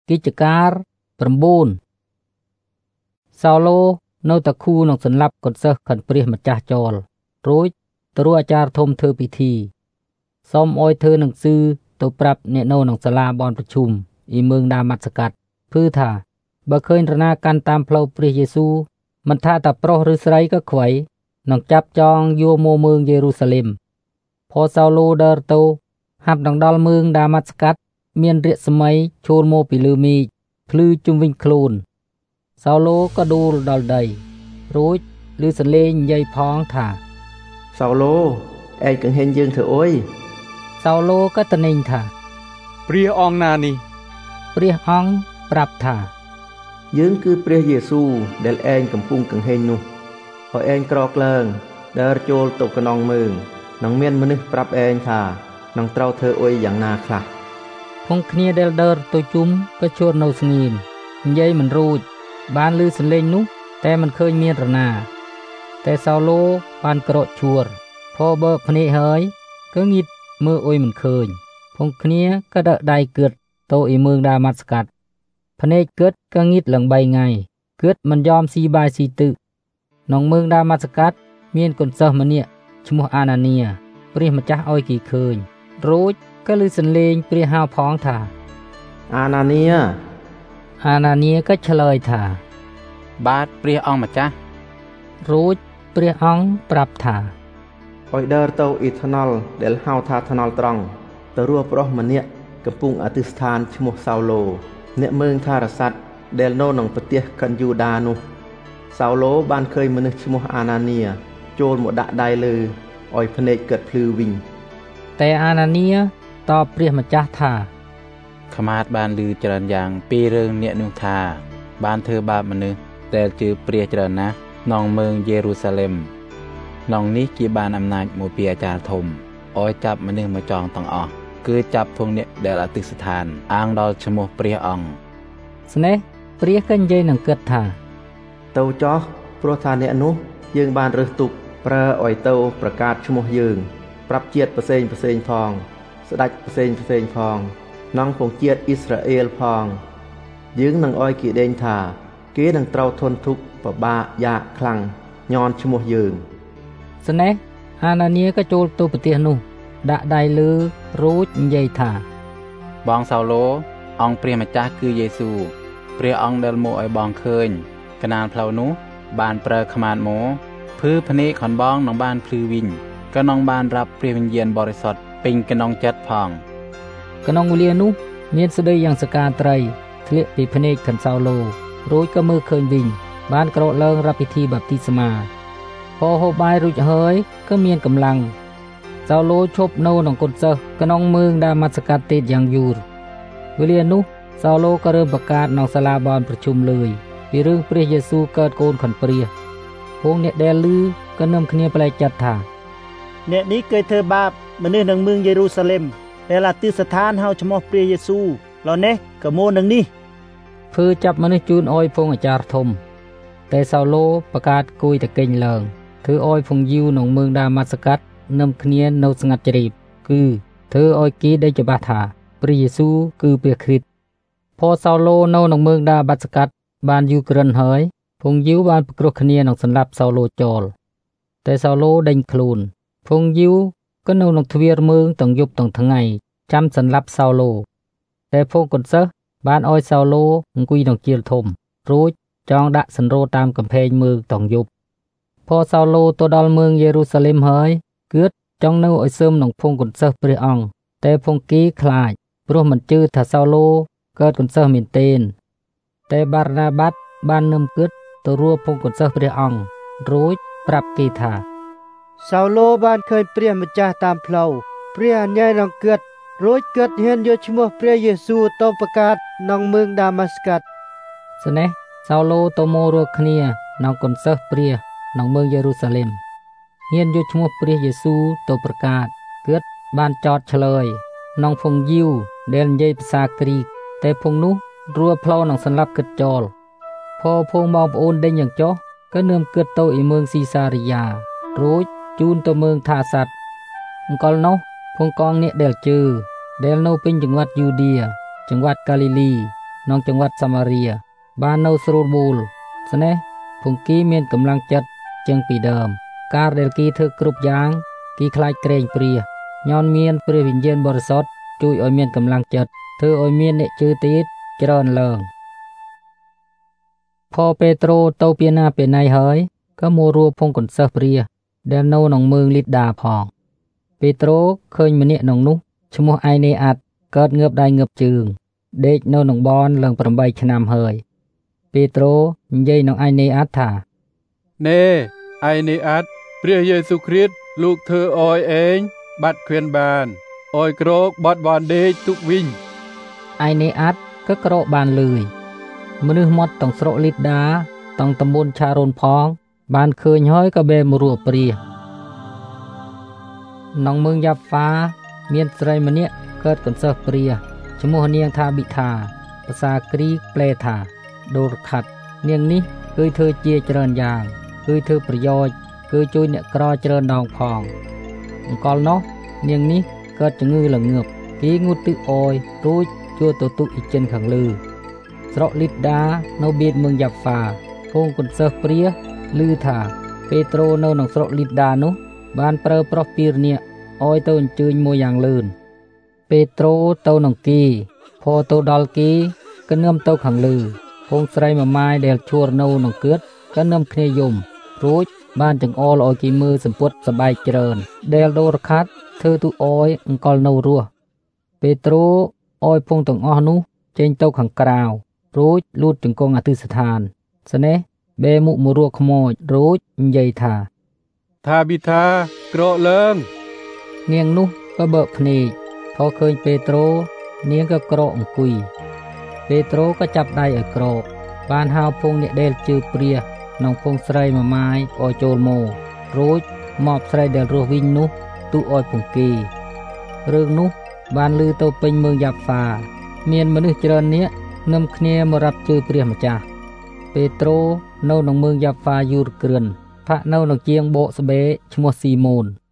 กิจการ9ซาโลនៅតែគូនឹងសន្លប់កូនសិស្សខិនព្រះម្ចាស់ចោលរួចទៅរកអាចារ្យធំធ្វើពិធីសូមអោយធ្វើនឹងស៊ឺទៅប្រាប់អ្នកនៅក្នុងសាលាបនប្រជុំអ៊ីមឿងដាម៉ាត់ស្កាត់ភឺថាបើឃើញរណាកាន់តាមផ្លូវព្រះយេស៊ូមិនថាតែប្រុសឬស្រីក៏ខ្វៃនឹងចាប់ចងយកមកមឿងយេរូសាឡិមพอซาโลដើរទៅហាប់នឹងដល់មឿងដាម៉ាត់ស្កាត់មានរាគសម័យឈូលមកពីលើមេឃភ្លឺជុំវិញខ្លួនซาโลក៏ដួលដល់ដីរួចឮសលេងនិយាយផងថាซาโลឯងកង្ហែងយើងធ្វើអុយซาโลក៏ត្នេញថាព្រះអង្គណានេះព្រះអង្គប្រាប់ថាយើងគឺព្រះយេស៊ូដែលឯងកំពុងកង្ហែងនោះហើយឯងក្រក្លើងដើរចូលទៅក្នុងមឿងនឹងមានមនុស្សប្រាប់ឯងថានឹងត្រូវធ្វើអុយយ៉ាងណាខ្លះភងគ្នាដែលដើរទៅជុំក៏ជួននៅស្ងៀមនិយាយមិនរួចបានឮសលេងនោះតែមិនឃើញមានរណាតែซาโลបានក្រកឈួរพอបើភ្នែកហើយក៏ងៀតមើលអុយមិនឃើញភងគ្នាក៏ដឹកដៃគឿតទៅអ៊ីមឿងដាម៉ាត់ស្កាត់ភ្នែកគឿតក៏ងៀតឡើង3ថ្ងៃគឿតមិនយอมស៊ីបាយស៊ីទឹកក្នុងមឿងដាម៉ាត់ស្កាត់មានកូនសិស្សម្នាក់ឈ្មោះអាណានីព្រះម្ចាស់ឲ្យគេឃើញរួចក៏ឮសលេងព្រះហៅផងថាអាណានីក៏ឆ្លើយថាបាទព្រះអង្គម្ចាស់រួចព្រះអង្គប្រាប់ថាឲ្យដើរទៅអ៊ីថ្នល់ដែលហៅថាថ្នល់ត្រង់ទៅរស់ប្រុសម្នាក់កំពុងអធិស្ឋានឈ្មោះសៅឡូអ្នកមើងថារស័តដែលនៅក្នុងប្រទេសកិនយូដានោះសៅឡូបានឃើញមនុស្សឈ្មោះអាណានីចូលមកដាក់ដៃលើឲ្យភ្នែកកើតភ្លឺវិញតែអាណានីតបព្រះម្ចាស់ថាខ្មាតបានឮច្រើនយ៉ាងពីរឿងអ្នកនោះថាបានធ្វើបាបមនុស្សដែលជឿព្រះច្រើនណាស់ក្នុងមឿងយេរូសាឡិមក្នុងនេះគេបានអំណាចមកពីអាចារ្យធំឲ្យចាប់មនុស្សមកចងទាំងអស់គឺចាប់ធំអ្នកដែលអធិស្ឋានអាងដល់ឈ្មោះព្រះអង្គស្នេះព្រះក៏និយាយនឹងគិតថាទៅចោះព្រោះថាអ្នកនោះយើងបានរើសទុកប្រើឲ្យទៅប្រកាសឈ្មោះយើងប្រាប់ជាតិផ្សេងផងស្ដេចផ្សេងផងក្នុងពងជាតិអ៊ីស្រាអែលផងយើងនឹងឲ្យគេដេញថាគេនឹងត្រូវធន់ទុក្ខពិបាកយ៉ាងខ្លាំងញ័រឈ្មោះយើងស្នេះអាណានីក៏ចូលទៅប្រទេសនោះដាក់ដៃលើរួចនិយាយថាបងសៅឡូអង្គព្រះម្ចាស់គឺយេស៊ូព្រះអង្គដែលមកឲ្យបងឃើញកណាលផ្លូវនោះបានប្រើខ្មាតមកភឺភ្នែកខនបងនឹងបានភ្លឺវិញក៏នឹងបានរាប់ព្រះវិញ្ញាណបរិសុទ្ធពេញក្នុងចិត្តផងក្នុងវេលានោះមានស្ដីយ៉ាងសកាត្រីធ្លាក់ពីភ្នែកខាងសៅឡូរួចក៏មើលឃើញវិញបានក្រោកឡើងរាប់ពិធីបាប់ទីស្មាพอហូបបាយរួចហើយក៏មានកម្លាំងសៅឡូឈប់នៅក្នុងកូនសិស្សក្នុងមឿងដាម៉ាត់ស្កាត់ទៀតយ៉ាងយូរវេលានោះសៅឡូក៏រើប្រកាសក្នុងសាលាបនប្រជុំលើយពីរឿងព្រះយេស៊ូវកើតកូនខុនព្រះพวกអ្នកដែលឮក៏នឹមគ្នាប្លែកចិត្តថាអ្នកនេះគេធ្វើបាបមនុស្សនៅមឿងយេរូសាឡិមដែលអធិស្ឋានហៅឈ្មោះព្រះយេស៊ូវឡនេះក៏មកនឹងនេះធ្វើចាប់មនុស្សជូនអោយពងអាចារ្យធំតែសៅឡូប្រកាសគួយតែកេញឡើងធ្វើអោយពងយីវក្នុងមឿងដាម៉ាត់ស្កាត់នឹមគ្នានៅស្ងាត់ជ្រាបគឺធ្វើអោយគេដេញច្បាស់ថាព្រះយេស៊ូវគឺព្រះគ្រីស្ទพอសៅឡូនៅក្នុងមឿងដាម៉ាត់ស្កាត់បានយូរក្រិនហើយពងយីវបានប្រគ្រោះគ្នានឹងសម្លាប់សៅឡូចោលតែសៅឡូដេញខ្លួនពងយីវក៏នៅក្នុងទ្វារមឿងទាំងយប់ទាំងថ្ងៃចាំសម្លាប់សៅឡូតែភងកូនសិស្សបានអោយសៅឡូអង្គុយក្នុងជាលធំរួចចងដាក់សន្រោតាមកំផែងមឿងទាំងយប់พอសៅឡូទៅដល់មឿងយេរូសាឡិមហើយគឿតចង់នៅឲ្យសឹមក្នុងភងកូនសិស្សព្រះអង្គតែភងគីខ្លាចព្រោះមិនជឿថាសៅឡូកើតកូនសិស្សមែនទែនតែបារណាបាត់បាននឹមគឿតទៅរួបភងកូនសិស្សព្រះអង្គរួចប្រាប់គេថាសៅឡូបានឃើញព្រះម្ចាស់តាមផ្លូវព្រះអញ្ញានឹងគឿតរួចគឿតហ៊ានយកឈ្មោះព្រះយេស៊ូវទៅប្រកាសក្នុងមឿងដាម៉ាស្កាត់ស្នេះសៅឡូទៅមករកគ្នាក្នុងកូនសិស្សព្រះក្នុងមឿងយេរូសាឡិមហ៊ានយកឈ្មោះព្រះយេស៊ូវទៅប្រកាសគឿតបានចោតឆ្លើយក្នុងភងយីវដែលនិយាយភាសាគ្រីកតែភងនោះរួចផ្លោនឹងសម្លាប់គិតចោលพอพงបងប្អូនដេញយ៉ាងចុះក៏នឹមគិតទៅអ៊ីមឿងស៊ីសារីយ៉ារួចជូនទៅមឿងថាសាត់អង្គលនោះភងកងអ្នកដែលជឿដែលនៅពេញចង្វាត់យូឌាចង្វាត់កាលីលីក្នុងจังหวัดសាមារីបាននៅស្រួលមូលស្នេះភង្គីមានកម្លាំងចិត្តជាងពីដើមការដែលគីធ្វើគ្រប់យ៉ាងគីខ្លាចក្រែងព្រាញ៉ានមានព្រះវិញ្ញាណបរិសុទ្ធជួយឲ្យមានកម្លាំងចិត្តធ្វើឲ្យមានអ្នកជឿទៀតច្រើនឡើងพอเปโตรโตเปียนาเป็นไหนเฮยก็มัวรัวพงกนเซเปรียเดนโนหนองเมืองลิดดาพองเปโตรเคยมาเนี่ยหนองนุชมัวไอเนอัดเกิดเงือบได้เงือบจึงเด็กโนหนองบอนเลิงปรำใบชนามเฮยเปโตรยัยหนองไอเนอัดท่าเน่ไอเนอัดพระเยซูคริสต์ลูกเธอออยเองบัดเควียนบานออยโกรกบอดบอนเดกทุกวิ่งไอเนอัดก็โกรกบานเลยมนุษย์มดต้องสโรลิดดาต้องตำบลชาโรนพองบ้านเคยห้อยกระเบมรัวเปรียน้องเมืองยับฟ้าเมียนไตรมเนี่ยเกิดกันเซเปรียชมัวเนียงทาบิทาภาษากรีกแปลทาโดรขัดเนียงนี้คือเธอเจียเจริญยางคือเธอประโยชน์คือจุยเนี่ยกรอเจริญดองพองกอลเนาะเนียงนี้เกิดจะงือหลังเงือบกีงูตึออยรู้จัวตัวตุอีเจนขังลือสระลิดดาโนเบียดเมืองยับฟ้าพงกุนเซเปรียลือถาเปโตรโนหนองสระลิดดานุบ้านเปรอปรปีรเนี่ยอ้อยเต้นจืนมวยอย่างลื่นเปโตรเต้นหนองกีพอเต้ดอลกีก็เนื่อมเต้ขังลือพงใส่มาไม้เดลชัวโนหนองเกิดก็เนื่อมเคยยมรู้บ้านจึงอ้อลอยกีมือสมพุทธสบายเจริญเดลโดรคัดเธอตุอ้อยอังกอลโนรัวเปโตรอ้อยพงตังอ้อนุเจนเต้ขังกราวรู้ลูดจึงกองอธิสถานสเนเบมุมรัวขโมยรู้ยัยทาทาบิทากระเลิงเนียงนุก็เบิกพนีพอเคยเปโตรเนียงก็กระองกุยเปโตรก็จับได้ไอ้กรอกบ้านหาวพงเนี่ยเดลจือเปรียน้องพงใส่มาไม้ออยโจลโมรู้มอบใส่เดลรัววิญนุตุออยพงกีเรื่องนุบ้านลือโตเป็นเมืองยับฟ้าเมียนมนุษย์เจริญเนี้ยนำเคลียมารับจือเปรียมจ้าเปโตรโนหนองเมืองยับฟ้ายูรเกลือนพระโนหนองเจียงโบสเบชมัวซีโมน